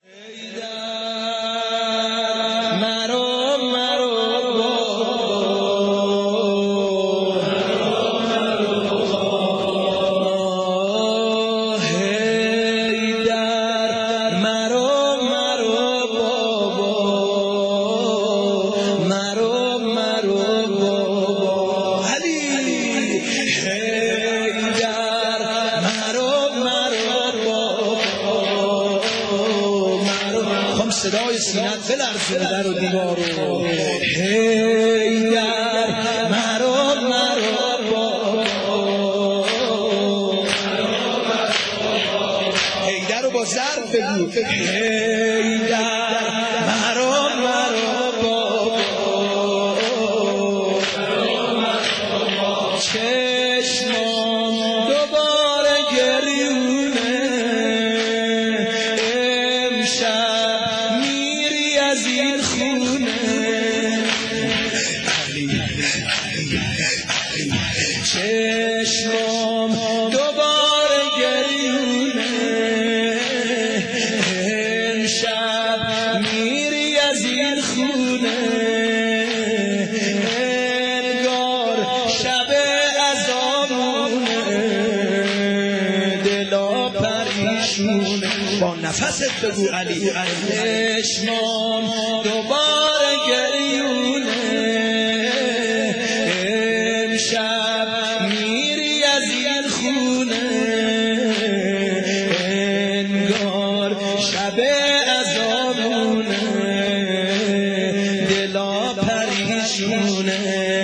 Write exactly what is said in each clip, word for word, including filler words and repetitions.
صدای سینت بلرزونه در و دیوارو حیدر مرو مرو حیدر رو با ضرب بگو حیدر مرو مرو چشمام دوباره گریونه امشب میری از این خونه چشمام دوباره گریونه امشب میری از این خونه انگار شب عذابونه دلا پریشونه با نفست بگو علی چشمام دوباره گریونه امشب میری از این خونه انگار شب عذابونه دلا پریشونه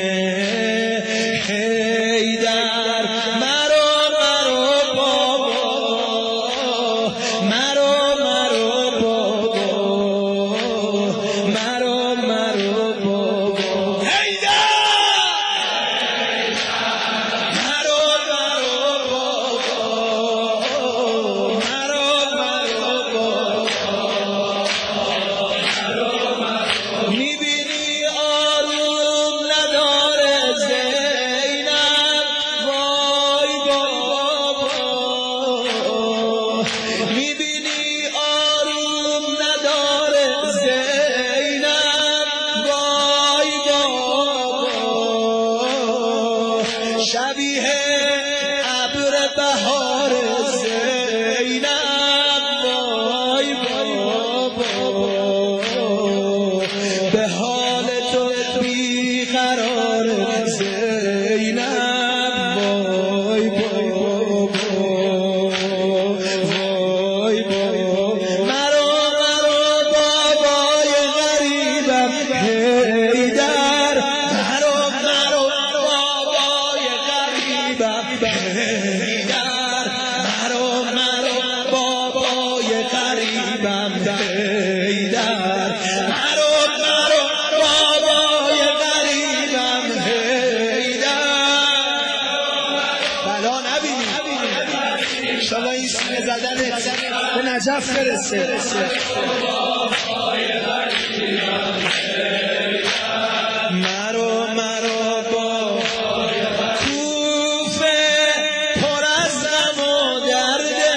حیدر مرو مرو بابا مرو مرو بابا مرو مرو بابا حیدر مرو مرو بابا مرو مرو بابا میبینی آروم نداره زینب وای بابا میبینی آروم نداره زینب وای بابا شبیه ابر بهار زینب وای بابا به حال تو بیقرار زینب وای بابا وای بابا مرو مرو بابای غریبم حیدر مرو مرو بابای غریبم حیدر مرو مرو بابای غریبم حیدر مرو مرو بابای غریبم حیدر بلا نبینی شما این سینه زدنت به نجف برسه مرو مرو با کوفه پر از غم و درده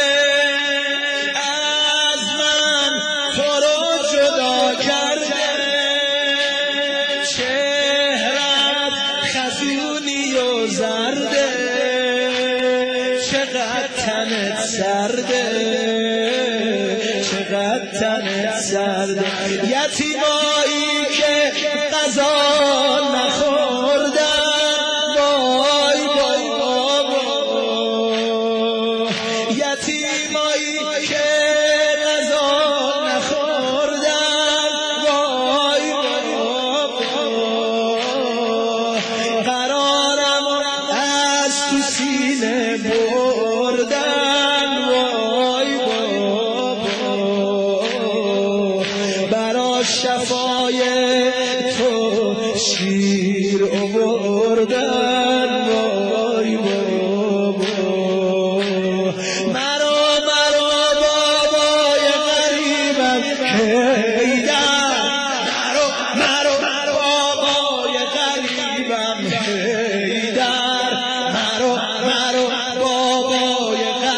از من تو رو جدا کرده چهرت خزونی و زرده چقدر تنت سرده چقدر تنت سرده یتیمایی که غذا نخوردن وای بابا یتیمایی که غذا نخوردن وای بابا قرارم از تو سینه بردن وای بابا برا شفای تو شیر آوردن وای بابا مرو مرو بابای غریبم حیدر مرو مرو بابای غریبم حیدر مرو مرو بابای